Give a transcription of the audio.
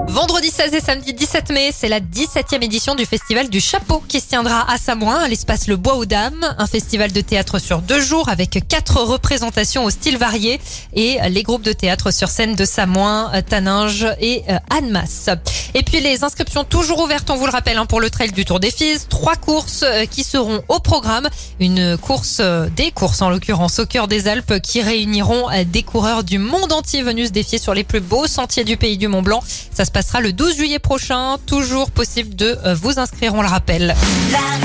Vendredi 16 et samedi 17 mai, c'est la 17e édition du Festival du Chapeau qui se tiendra à Samoin, à l'espace Le Bois aux Dames. Un festival de théâtre sur 2 jours avec 4 représentations au style varié et les groupes de théâtre sur scène de Samoin, Taninges et Annemasse. Et puis les inscriptions toujours ouvertes, on vous le rappelle, pour le trail du Tour des Fises. 3 courses qui seront au programme. Des courses en l'occurrence au cœur des Alpes qui réuniront des coureurs du monde entier venus se défier sur les plus beaux sentiers du pays du Mont-Blanc. Ça se passera le 12 juillet prochain. Toujours possible de vous inscrire, on le rappelle.